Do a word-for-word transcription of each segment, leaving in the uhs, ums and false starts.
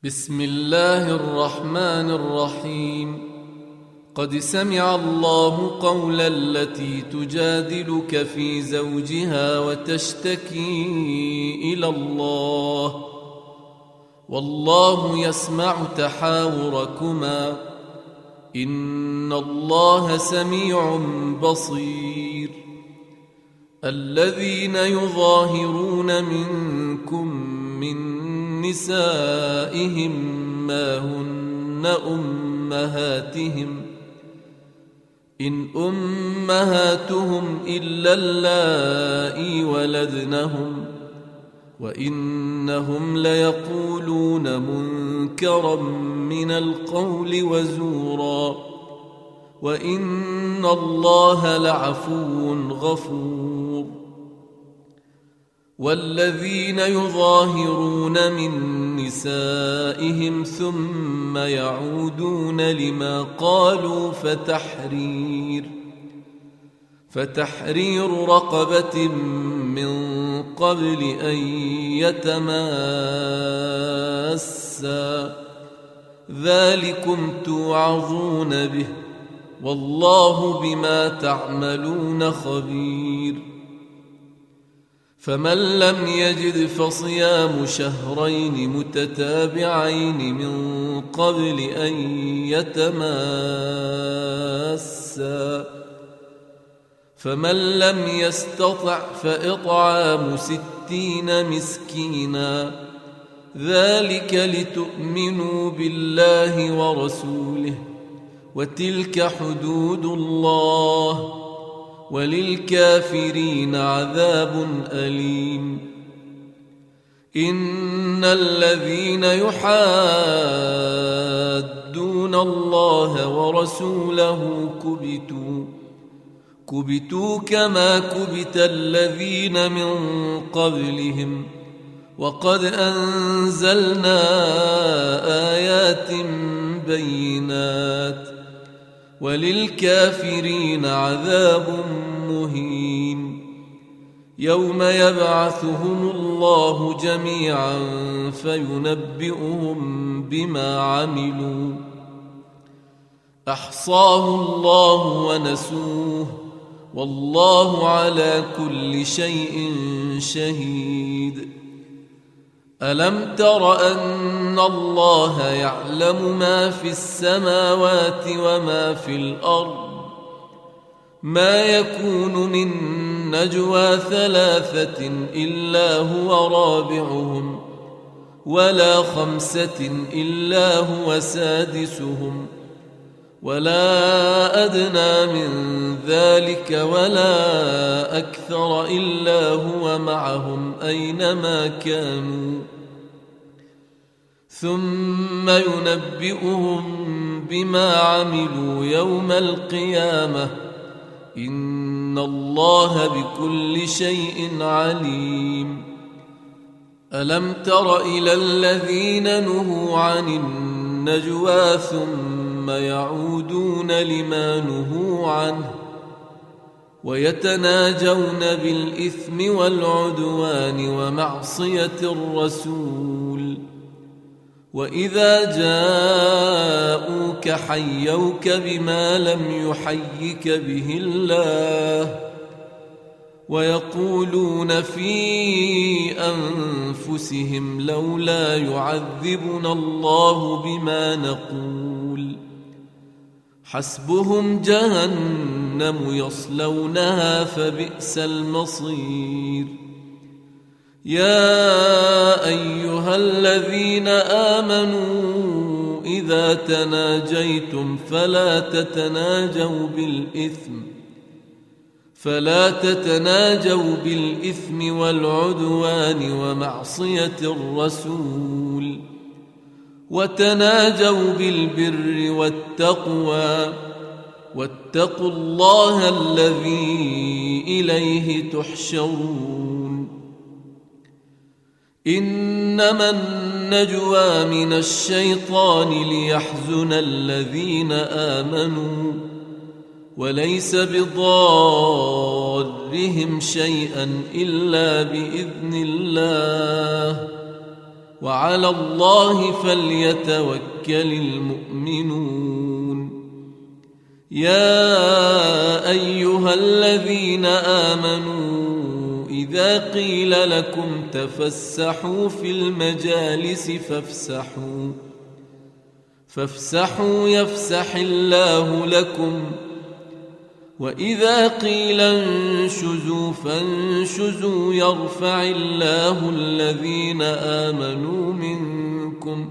بسم الله الرحمن الرحيم. قد سمع الله قول التي تجادلك في زوجها وتشتكي إلى الله والله يسمع تحاوركما إن الله سميع بصير. الذين يظاهرون منكم من نسائهم ما هن أمهاتهم إن أمهاتهم إلا اللائي ولدنهم وإنهم ليقولون منكرا من القول وزورا وإن الله لعفو غفور. والذين يظاهرون من نسائهم ثم يعودون لما قالوا فتحرير فتحرير رقبة من قبل أن يتماسا ذلكم توعظون به والله بما تعملون خبير. فمن لم يجد فصيام شهرين متتابعين من قبل أن يتماسا فمن لم يستطع فإطعام ستين مسكينا ذلك لتؤمنوا بالله ورسوله وتلك حدود الله وللكافرين عذاب أليم. إن الذين يحادون الله ورسوله كبتوا كبتوا كما كبت الذين من قبلهم وقد أنزلنا آيات بينات وللكافرين عذاب مهين. يوم يبعثهم الله جميعا فينبئهم بما عملوا أحصاه الله ونسوه والله على كل شيء شهيد. ألم تر أن الله يعلم ما في السماوات وما في الأرض ما يكون من نجوى ثلاثة إلا هو رابعهم ولا خمسة إلا هو سادسهم ولا أدنى من ذلك ولا أكثر إلا هو معهم أينما كانوا ثم ينبئهم بما عملوا يوم القيامة إن الله بكل شيء عليم. ألم تر إلى الذين نهوا عن النجوى ثم يعودون لما نهوا عنه ويتناجون بالإثم والعدوان ومعصية الرسول وإذا جاءوك حيوك بما لم يحيك به الله ويقولون في أنفسهم لولا يعذبنا الله بما نقول حسبهم جهنم يصلونها فبئس المصير. يا أيها الذين آمنوا إذا تناجيتم فلا تتناجوا بالإثم فلا تتناجوا بالإثم والعدوان ومعصية الرسول وتناجوا بالبر والتقوى واتقوا الله الذي إليه تحشرون. إنما النجوى من الشيطان ليحزن الذين آمنوا وليس بضارهم شيئا إلا بإذن الله وعلى الله فليتوكل المؤمنون. يا أيها الذين آمنوا إذا قيل لكم تفسحوا في المجالس فافسحوا فافسحوا يفسح الله لكم، وإذا قيل انشزوا فانشزوا يرفع الله الذين آمنوا منكم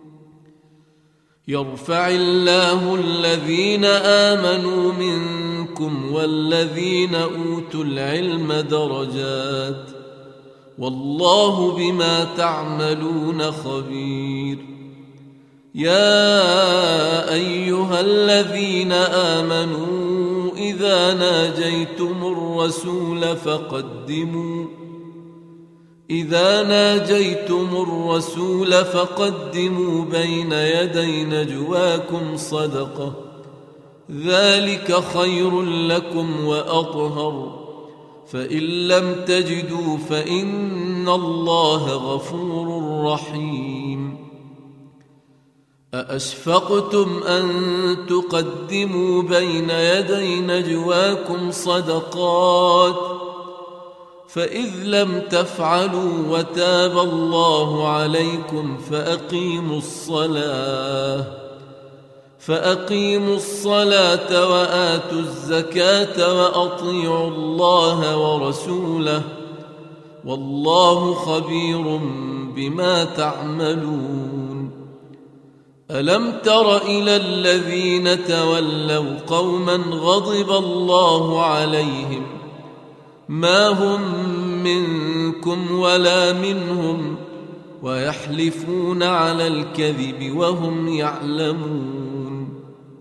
يرفع الله الذين آمنوا منكم والذين أوتوا العلم درجات، والله بما تعملون خبير. يا أيها الذين آمنوا إذا ناجيتم الرسول فقدموا إذا ناجيتم الرسول فقدموا بين يدي نجواكم صدقة، ذلك خير لكم وأطهر، فإن لم تجدوا فإن الله غفور رحيم. أأشفقتم أن تقدموا بين يدي نجواكم صدقات، فإذ لم تفعلوا وتاب الله عليكم فأقيموا الصلاة فأقيموا الصلاة وآتوا الزكاة وأطيعوا الله ورسوله، والله خبير بما تعملون. ألم تر إلى الذين تولوا قوما غضب الله عليهم ما هم منكم ولا منهم ويحلفون على الكذب وهم يعلمون.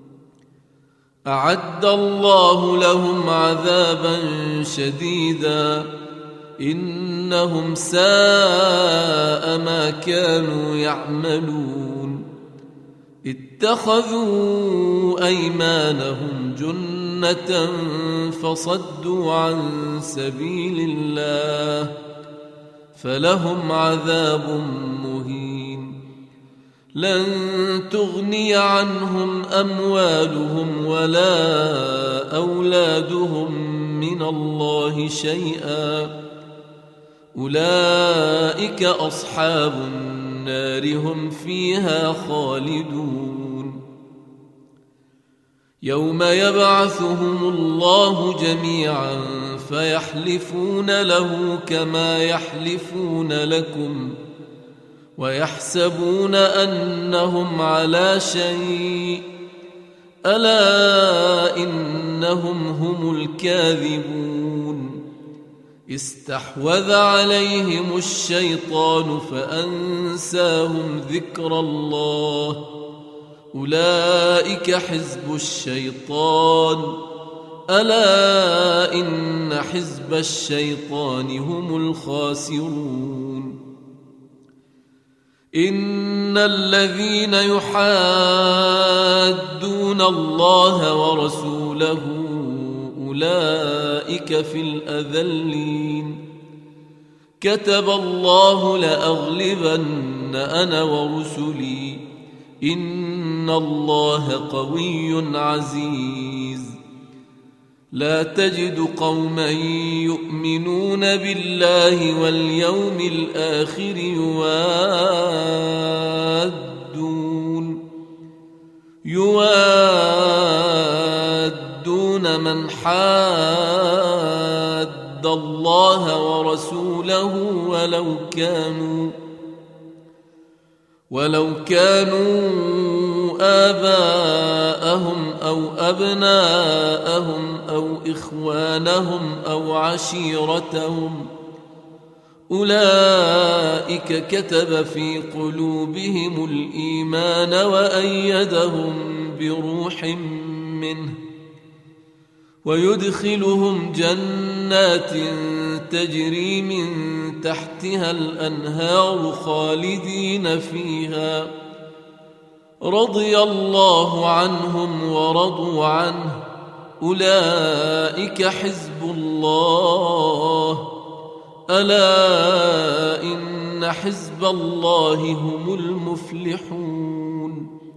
أعد الله لهم عذابا شديدا إنهم ساء ما كانوا يعملون. اتخذوا أيمانهم جنة فصدوا عن سبيل الله فلهم عذاب مهين. لن تغني عنهم أموالهم ولا أولادهم من الله شيئا، أولئك أصحاب النار هم فيها خالدون. يوم يبعثهم الله جميعا فيحلفون له كما يحلفون لكم ويحسبون أنهم على شيء، ألا إنهم هم الكاذبون. استحوذ عليهم الشيطان فأنساهم ذكر الله، أولئك حزب الشيطان، ألا إن حزب الشيطان هم الخاسرون. إن الذين يحادون الله ورسوله أولئك في الأذلين. كتب الله لأغلبن أنا ورسلي إن الله قوي عزيز. لا تجد قوما يؤمنون بالله واليوم الآخر يوادون يوادون من حاد الله ورسوله ولو كانوا ولو كانوا آباءهم أو أبناءهم أو إخوانهم أو عشيرتهم، أولئك كتب في قلوبهم الإيمان وأيدهم بروح منه، ويدخلهم جنات تجري من تحتها الأنهار خالدين فيها، رضي الله عنهم ورضوا عنه، أولئك حزب الله، ألا إن أن حزب الله هم المفلحون.